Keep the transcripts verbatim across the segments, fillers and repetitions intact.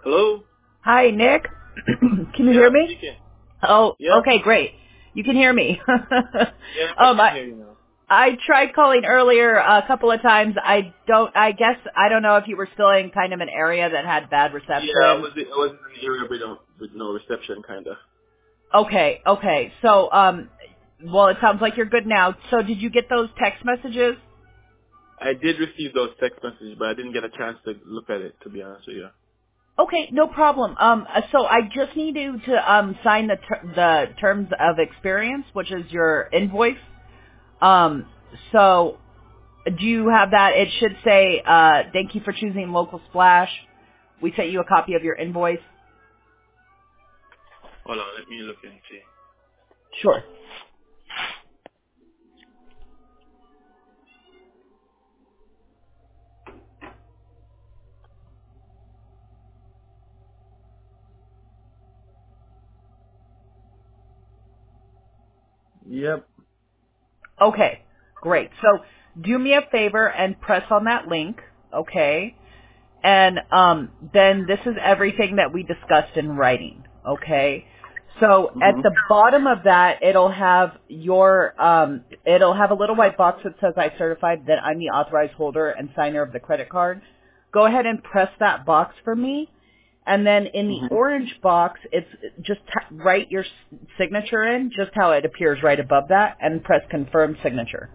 Hello? Hi, Nick. Can you hear Yeah, me? speaking. Oh, Yeah? okay, great. You can hear me. Yeah, I um, can I hear you now. I tried calling earlier a couple of times. I don't. I guess I don't know if you were still in kind of an area that had bad Yeah, I reception. was, I was in an area with, no- with no reception, kind of. Okay, okay. So, um, well, it sounds like you're good now. So, did you get those text messages? I did receive those text messages, but I didn't get a chance to look at it, to be honest with you. Okay, no problem. Um, uh, so I just need you to um sign the ter- the terms of experience, which is your invoice. Um, so do you have that? It should say, uh, thank you for choosing Local Splash. We sent you a copy of your invoice. Hold on, let me look and see. Sure. Yep. Okay, great. So do me a favor and press on that link, okay? And um, then this is everything that we discussed in writing, okay? So at Mm-hmm. the bottom of that, it'll have your, um, it'll have a little white box that says I certified that I'm the authorized holder and signer of the credit card. Go ahead and press that box for me. And then in the Mm-hmm. orange box, it's just t- write your s- signature in, just how it appears right above that, and press confirm signature.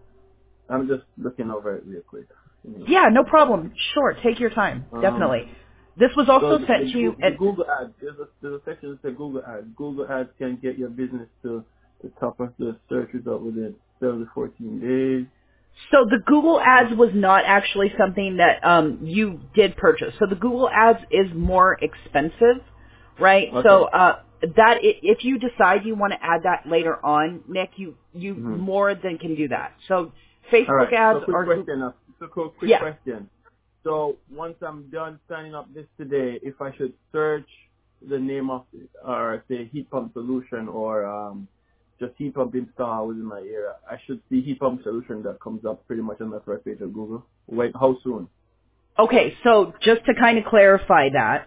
I'm just looking over it real quick. Give me one Yeah, no second. problem. Sure, take your time. Um, Definitely. This was so also the, sent the, to you Goo- the at, Google Ads, there's a, there's a section that says Google Ads. Google Ads can get your business to the top of the search result within seven to fourteen days. so the Google Ads was not actually something that um, you did purchase. So the Google Ads is more expensive, right? So Okay. uh, that i- if you decide you want to add that later on, Nick, you you Mm-hmm. more than can do that. So All Facebook right. So ads quick are Google. question. uh, So quick quick Yeah. question. So once I'm done signing up this today, if I should search the name of or say heat pump solution or um, just heat pump install within my area, I should see heat pump solution that comes up pretty much on the first page of Google. Wait, how soon? Okay. So just to kind of clarify that,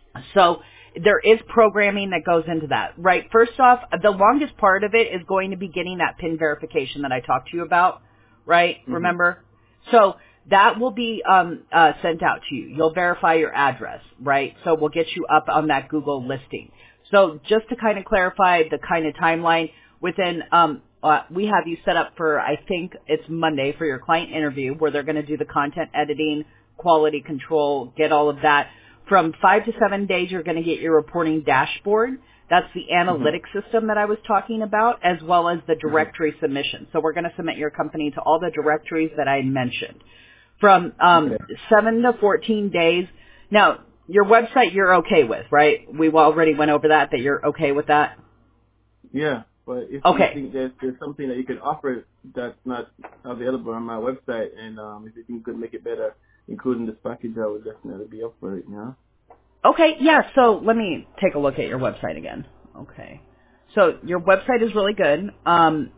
so there is programming that goes into that, right? First off, the longest part of it is going to be getting that PIN verification that I talked to you about, right? Mhm. Remember? So that will be um, uh, sent out to you. You'll verify your address, right? So we'll get you up on that Google listing. So just to kind of clarify the kind of timeline, within um, uh, we have you set up for, I think it's Monday for your client interview where they're going to do the content editing, quality control, get all of that. From five to seven days, you're going to get your reporting dashboard. That's the Mhm. analytics system that I was talking about, as well as the Mhm. directory submission. So we're going to submit your company to all the directories that I mentioned. From um, Okay. seven to fourteen days. Now, your website you're okay with, right? We already went over that, that you're okay with that? Yeah, but if you Okay. think there's there's something that you can offer that's not available on my website, and um, if you think you could make it better, including this package, I would definitely be up for it. You know. Okay, yeah, so let me take a look at your website again. Okay. So your website is really good. Um,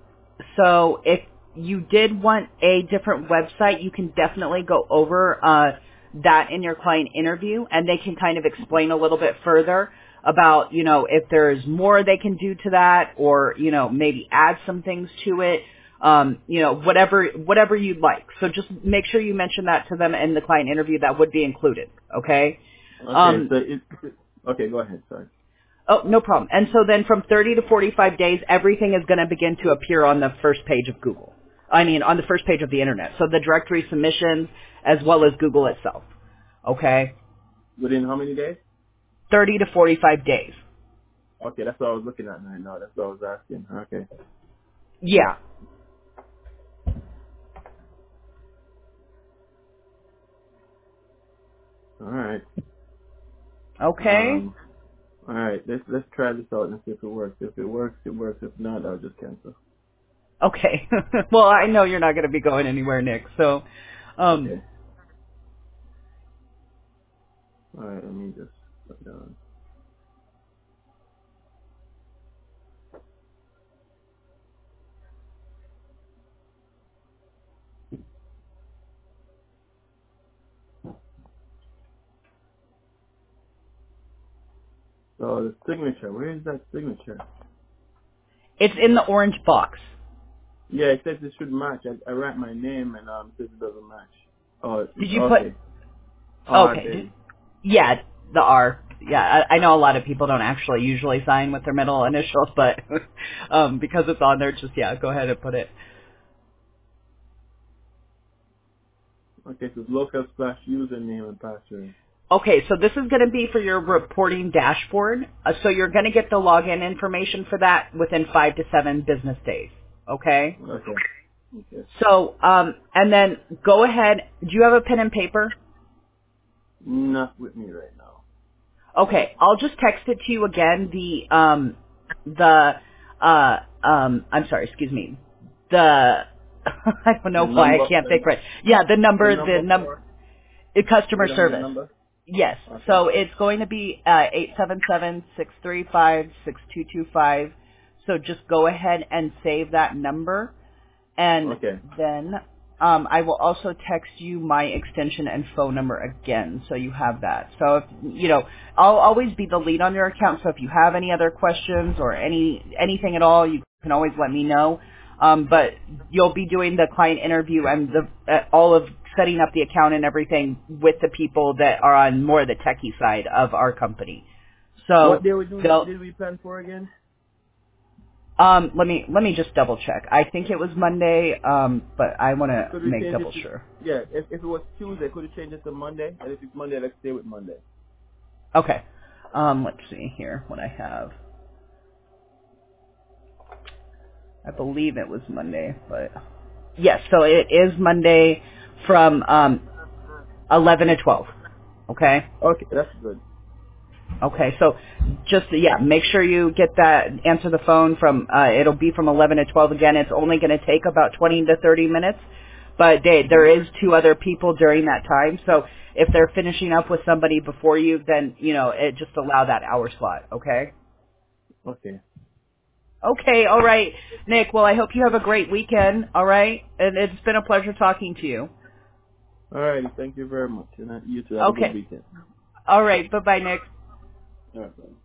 so if you did want a different website, you can definitely go over uh, that in your client interview, and they can kind of explain a little bit further about, you know, if there's more they can do to that, or, you know, maybe add some things to it. Um, you know, whatever whatever you'd like. So just make sure you mention that to them in the client interview. That would be included. Okay. Okay, Um, so it, it okay, go ahead. Sorry. Oh, no problem. And so then from thirty to forty-five days, everything is going to begin to appear on the first page of Google. I mean, on the first page of the internet. So the directory submissions as well as Google itself. Okay? Within how many days? thirty to forty-five days. Okay, that's what I was looking at right now. That's what I was asking. Okay. Yeah. All right. Okay? Um. All right. Let's let's try this out and see if it works. If it works, it works. If not, I'll just cancel. Okay. Well, I know you're not going to be going anywhere, Nick. So, um, Okay. All right. Let me just put down. So the signature, where is that signature? It's in the orange box. Yeah, it says it should match. I, I write my name and um, it says it doesn't match. Oh, Did you okay. put? Ah, Okay. there. Did, yeah, the R. Yeah, I, I know a lot of people don't actually usually sign with their middle initials, but um, because it's on there, just yeah, go ahead and put it. Okay, so it's local slash username and password. Okay, so this is going to be for your reporting dashboard. Uh, so you're going to get the login information for that within five to seven business days. Okay. Okay. Okay. So, um, and then go ahead. Do you have a pen and paper? Not with me right now. Okay, I'll just text it to you again. The um, the uh, um, I'm sorry, excuse me. The I don't The know why I number, can't the, think right. Yeah, the the number, the number num, for, the you customer don't need a service. number? Yes. Okay. So it's going to be uh, eight seven seven six three five six two two five. So just go ahead and save that number, and Okay. then um, I will also text you my extension and phone number again, so you have that. So if, you know, I'll always be the lead on your account. So if you have any other questions or any anything at all, you can always let me know. Um, but you'll be doing the client interview and the uh, all of setting up the account and everything with the people that are on more the techie side of our company. What So day we do, they'll did we plan for again? um, let me let me just double check. I think it was Monday, um, but I want to Could we make change double it to, sure. yeah, if, if it was Tuesday, could we change it to Monday? And if it's Monday, let's stay with Monday. Okay. Um, let's see here what I have. I believe it was Monday, but yes. So it is Monday from um, eleven to twelve. Okay. Okay, that's good. Okay. So just yeah, make sure you get that. Answer the phone from. Uh, it'll be from eleven to twelve again. It's only going to take about twenty to thirty minutes. But they, there Mm-hmm. is two other people during that time. So if they're finishing up with somebody before you, then, you know, it just allow that hour slot. Okay? Okay. Okay. All right. Nick, well, I hope you have a great weekend. All right? And it's been a pleasure talking to you. All righty. Thank you very much. And uh, you too. Have a good Okay. weekend. All right. Bye-bye, Nick. All right. Bye.